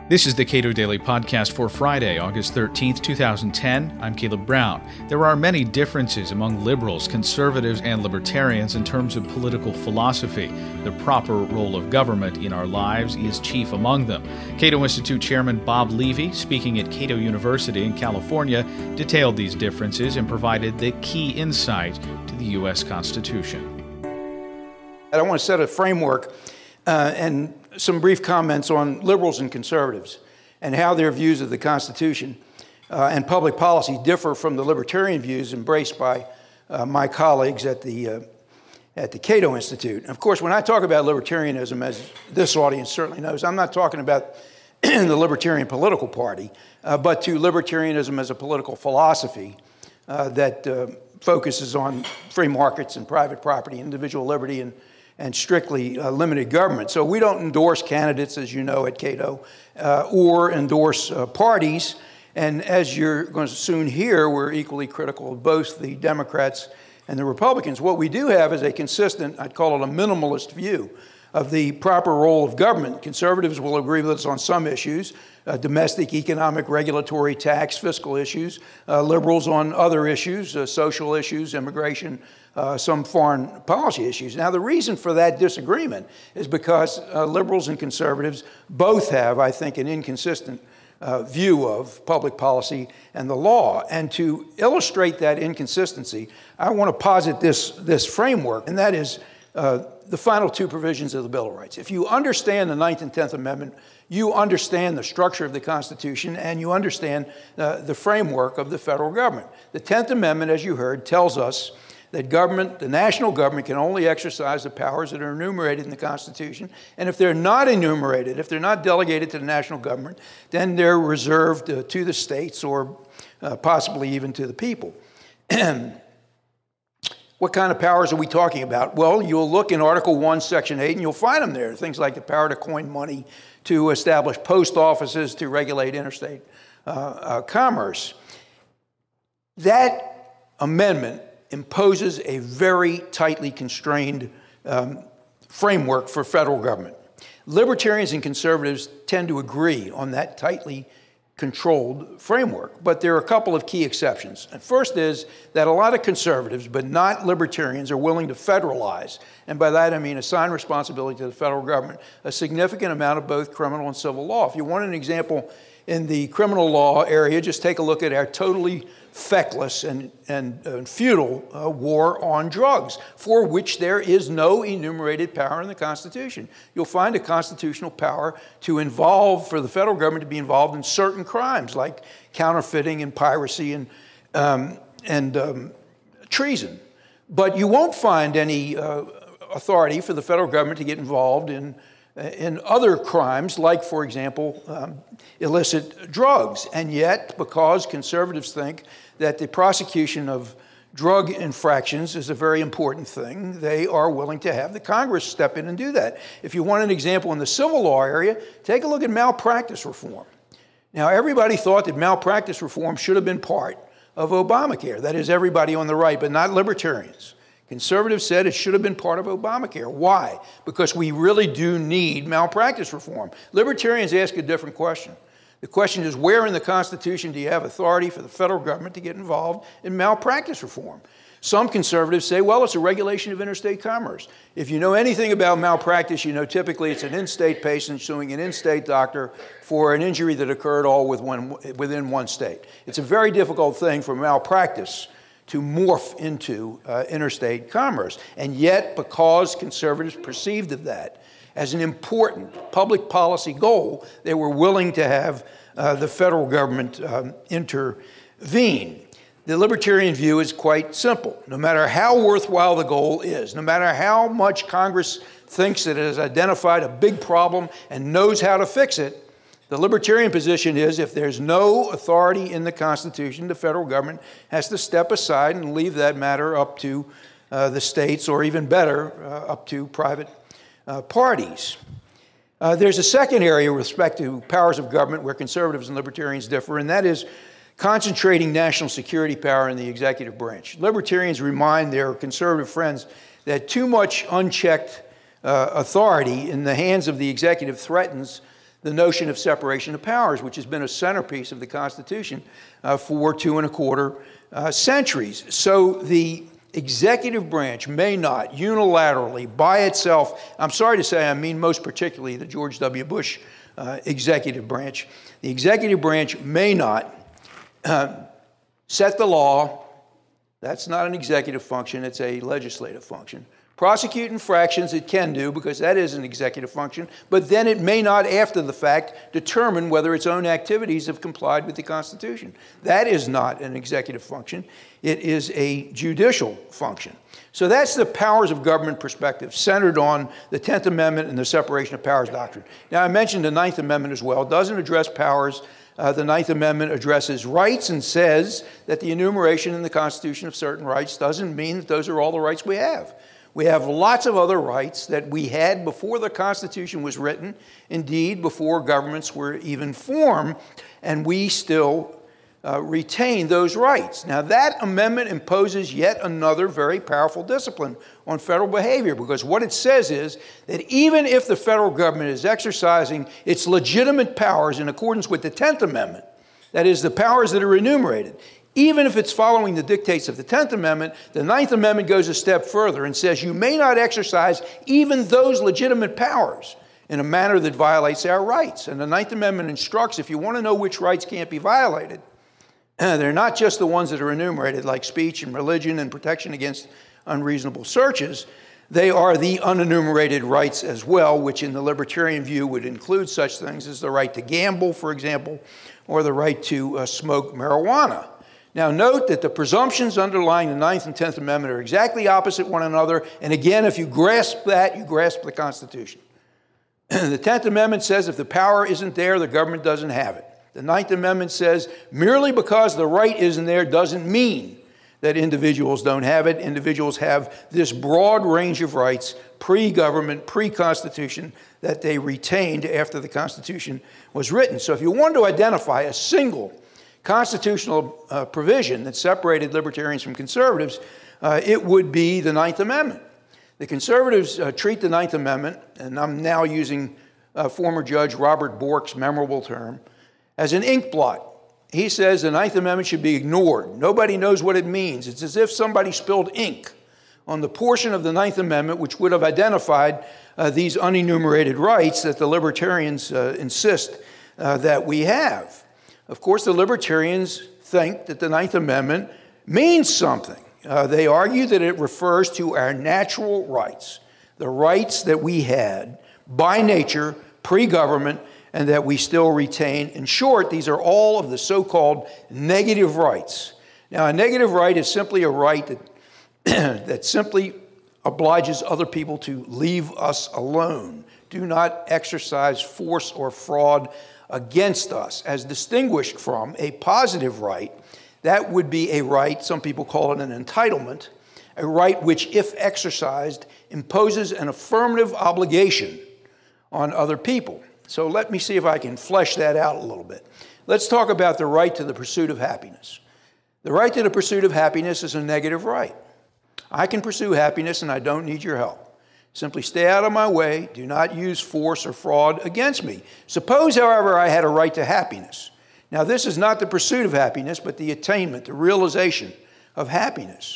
This is the Cato Daily Podcast for Friday, August 13th, 2010. I'm Caleb Brown. There are many differences among liberals, conservatives, and libertarians in terms of political philosophy. The proper role of government in our lives is chief among them. Cato Institute Chairman Bob Levy, speaking at Cato University in California, detailed these differences and provided the key insight to the U.S. Constitution. I want to set a framework and some brief comments on liberals and conservatives and how their views of the Constitution and public policy differ from the libertarian views embraced by my colleagues at the Cato Institute. Of course, when I talk about libertarianism, as this audience certainly knows, I'm not talking about the Libertarian Political Party, but to libertarianism as a political philosophy that focuses on free markets and private property, individual liberty, and strictly limited government. So we don't endorse candidates, as you know, at Cato, or endorse parties. And as you're going to soon hear, we're equally critical of both the Democrats and the Republicans. What we do have is a consistent, I'd call it a minimalist view of the proper role of government. Conservatives will agree with us on some issues, domestic, economic, regulatory, tax, fiscal issues. Liberals on other issues, social issues, immigration, some foreign policy issues. Now, the reason for that disagreement is because liberals and conservatives both have, I think, an inconsistent view of public policy and the law. And to illustrate that inconsistency, I want to posit this framework, and that is the final two provisions of the Bill of Rights. If you understand the 9th and 10th Amendment, you understand the structure of the Constitution, and you understand the framework of the federal government. The 10th Amendment, as you heard, tells us that the national government can only exercise the powers that are enumerated in the Constitution. And if they're not enumerated, if they're not delegated to the national government, then they're reserved to the states or possibly even to the people. What kind of powers are we talking about? Well, you'll look in Article 1, Section 8, and you'll find them there. Things like the power to coin money, to establish post offices, to regulate interstate commerce. That amendment imposes a very tightly constrained framework for federal government. Libertarians and conservatives tend to agree on that tightly controlled framework, but there are a couple of key exceptions. And first is that a lot of conservatives, but not libertarians, are willing to federalize, and by that I mean assign responsibility to the federal government, a significant amount of both criminal and civil law. If you want an example in the criminal law area, just take a look at our totally feckless and futile war on drugs, for which there is no enumerated power in the Constitution. You'll find a constitutional power to involve, for the federal government to be involved in certain crimes like counterfeiting and piracy and treason. But you won't find any authority for the federal government to get involved in other crimes, like, for example, illicit drugs. And yet, because conservatives think that the prosecution of drug infractions is a very important thing, they are willing to have the Congress step in and do that. If you want an example in the civil law area, take a look at malpractice reform. Now, everybody thought that malpractice reform should have been part of Obamacare. That is, everybody on the right, but not libertarians. Conservatives said it should have been part of Obamacare. Why? Because we really do need malpractice reform. Libertarians ask a different question. The question is, where in the Constitution do you have authority for the federal government to get involved in malpractice reform? Some conservatives say, well, it's a regulation of interstate commerce. If you know anything about malpractice, you know typically it's an in-state patient suing an in-state doctor for an injury that occurred all within one state. It's a very difficult thing for malpractice to morph into interstate commerce. And yet, because conservatives perceived of that as an important public policy goal, they were willing to have the federal government intervene. The libertarian view is quite simple. No matter how worthwhile the goal is, no matter how much Congress thinks that it has identified a big problem and knows how to fix it, the libertarian position is if there's no authority in the Constitution, the federal government has to step aside and leave that matter up to the states, or even better, up to private parties. There's a second area with respect to powers of government where conservatives and libertarians differ, and that is concentrating national security power in the executive branch. Libertarians remind their conservative friends that too much unchecked authority in the hands of the executive threatens the notion of separation of powers, which has been a centerpiece of the Constitution for 2.25 centuries. So the executive branch may not unilaterally, by itself, I'm sorry to say, I mean most particularly the George W. Bush executive branch, the executive branch may not set the law. That's not an executive function, it's a legislative function. Prosecute infractions it can do, because that is an executive function, but then it may not, after the fact, determine whether its own activities have complied with the Constitution. That is not an executive function. It is a judicial function. So that's the powers of government perspective, centered on the 10th Amendment and the separation of powers doctrine. Now, I mentioned the 9th Amendment as well. It doesn't address powers. The 9th Amendment addresses rights and says that the enumeration in the Constitution of certain rights doesn't mean that those are all the rights we have. We have lots of other rights that we had before the Constitution was written, indeed before governments were even formed, and we still retain those rights. Now, that amendment imposes yet another very powerful discipline on federal behavior, because what it says is that even if the federal government is exercising its legitimate powers in accordance with the 10th Amendment, that is, the powers that are enumerated, even if it's following the dictates of the 10th Amendment, the 9th Amendment goes a step further and says you may not exercise even those legitimate powers in a manner that violates our rights. And the 9th Amendment instructs, if you want to know which rights can't be violated, they're not just the ones that are enumerated, like speech and religion and protection against unreasonable searches. They are the unenumerated rights as well, which in the libertarian view would include such things as the right to gamble, for example, or the right to smoke marijuana. Now, note that the presumptions underlying the 9th and 10th Amendment are exactly opposite one another. And again, if you grasp that, you grasp the Constitution. The 10th Amendment says if the power isn't there, the government doesn't have it. The 9th Amendment says merely because the right isn't there doesn't mean that individuals don't have it. Individuals have this broad range of rights, pre-government, pre-Constitution, that they retained after the Constitution was written. So if you want to identify a single constitutional provision that separated libertarians from conservatives, it would be the 9th Amendment. The conservatives treat the 9th Amendment, and I'm now using former Judge Robert Bork's memorable term, as an ink blot. He says the 9th Amendment should be ignored. Nobody knows what it means. It's as if somebody spilled ink on the portion of the 9th Amendment which would have identified these unenumerated rights that the libertarians insist that we have. Of course, the libertarians think that the 9th Amendment means something. They argue that it refers to our natural rights, the rights that we had by nature, pre-government, and that we still retain. In short, these are all of the so-called negative rights. Now, a negative right is simply a right that, that simply obliges other people to leave us alone. Do not exercise force or fraud against us, as distinguished from a positive right. That would be a right, some people call it an entitlement, a right which, if exercised, imposes an affirmative obligation on other people. So let me see if I can flesh that out a little bit. Let's talk about the right to the pursuit of happiness. The right to the pursuit of happiness is a negative right. I can pursue happiness and I don't need your help. Simply stay out of my way. Do not use force or fraud against me. Suppose, however, I had a right to happiness. Now, this is not the pursuit of happiness, but the attainment, the realization of happiness.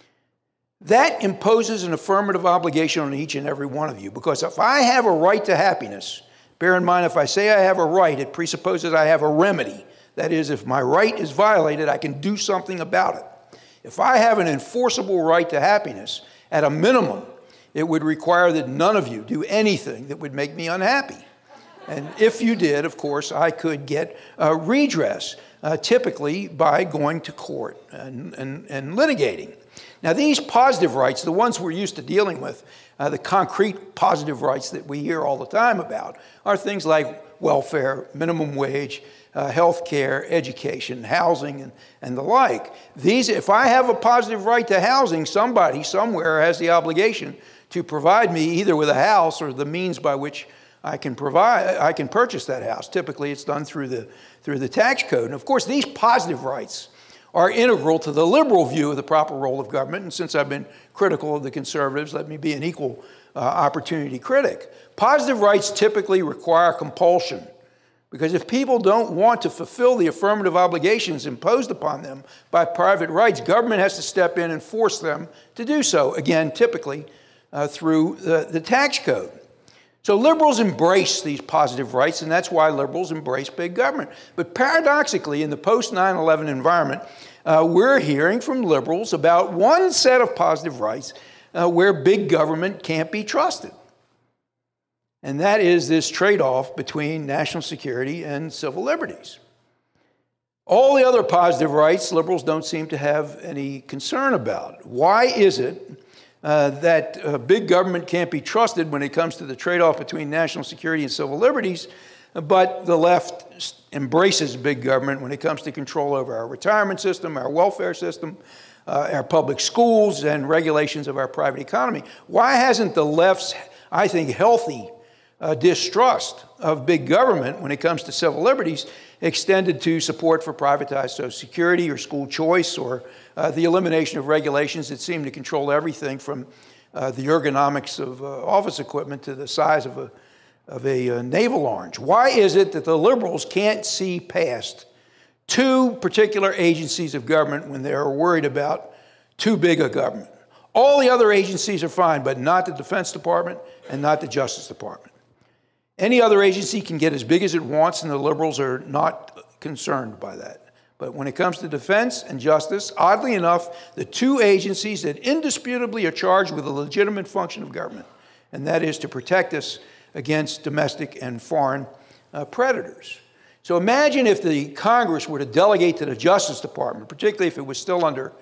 That imposes an affirmative obligation on each and every one of you, because if I have a right to happiness, bear in mind, if I say I have a right, it presupposes I have a remedy. That is, if my right is violated, I can do something about it. If I have an enforceable right to happiness, at a minimum, it would require that none of you do anything that would make me unhappy. And if you did, of course, I could get redress, typically by going to court and litigating. Now, these positive rights, the ones we're used to dealing with, the concrete positive rights that we hear all the time about, are things like welfare, minimum wage, health care, education, housing, and the like. These, if I have a positive right to housing, somebody somewhere has the obligation to provide me either with a house or the means by which I can purchase that house. Typically, it's done through the tax code. And of course, these positive rights are integral to the liberal view of the proper role of government. And since I've been critical of the conservatives, let me be an equal opportunity critic. Positive rights typically require compulsion, because if people don't want to fulfill the affirmative obligations imposed upon them by private rights, government has to step in and force them to do so, again, typically through the tax code. So liberals embrace these positive rights, and that's why liberals embrace big government. But paradoxically, in the post-9/11 environment, we're hearing from liberals about one set of positive rights where big government can't be trusted. And that is this trade-off between national security and civil liberties. All the other positive rights, liberals don't seem to have any concern about. Why is it that big government can't be trusted when it comes to the trade-off between national security and civil liberties, but the left embraces big government when it comes to control over our retirement system, our welfare system, our public schools, and regulations of our private economy? Why hasn't the left's, I think, healthy distrust of big government when it comes to civil liberties extended to support for privatized Social Security or school choice or the elimination of regulations that seem to control everything from the ergonomics of office equipment to the size of a navel orange? Why is it that the liberals can't see past two particular agencies of government when they're worried about too big a government? All the other agencies are fine, but not the Defense Department and not the Justice Department. Any other agency can get as big as it wants, and the liberals are not concerned by that. But when it comes to defense and justice, oddly enough, the two agencies that indisputably are charged with a legitimate function of government, and that is to protect us against domestic and foreign predators. So imagine if the Congress were to delegate to the Justice Department, particularly if it was still under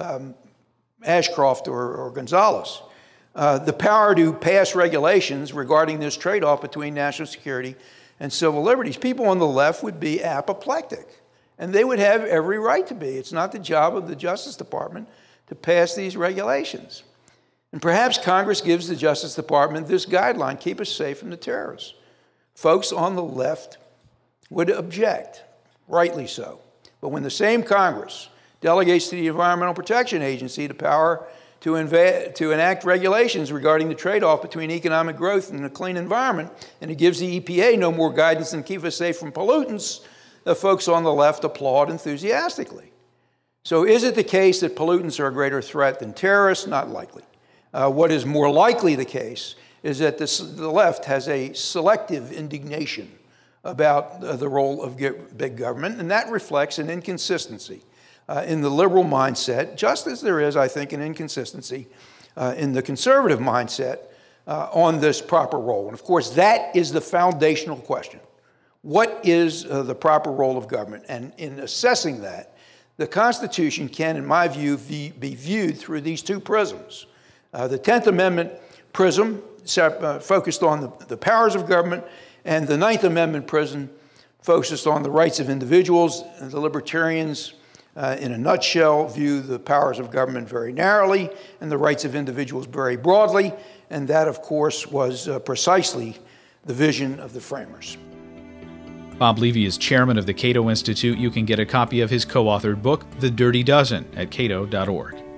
Ashcroft or Gonzales, the power to pass regulations regarding this trade-off between national security and civil liberties. People on the left would be apoplectic, and they would have every right to be. It's not the job of the Justice Department to pass these regulations. And perhaps Congress gives the Justice Department this guideline: keep us safe from the terrorists. Folks on the left would object, rightly so. But when the same Congress delegates to the Environmental Protection Agency the power to enact regulations regarding the trade-off between economic growth and a clean environment, and it gives the EPA no more guidance than keep us safe from pollutants, the folks on the left applaud enthusiastically. So is it the case that pollutants are a greater threat than terrorists? Not likely. What is more likely the case is that the left has a selective indignation about the role of big government, and that reflects an inconsistency in the liberal mindset, just as there is, I think, an inconsistency in the conservative mindset on this proper role. And of course, that is the foundational question. What is the proper role of government? And in assessing that, the Constitution can, in my view, be viewed through these two prisms. The 10th Amendment prism focused on the powers of government, and the 9th Amendment prism focused on the rights of individuals. And the libertarians, in a nutshell, view the powers of government very narrowly and the rights of individuals very broadly. And that, of course, was precisely the vision of the framers. Bob Levy is chairman of the Cato Institute. You can get a copy of his co-authored book, The Dirty Dozen, at cato.org.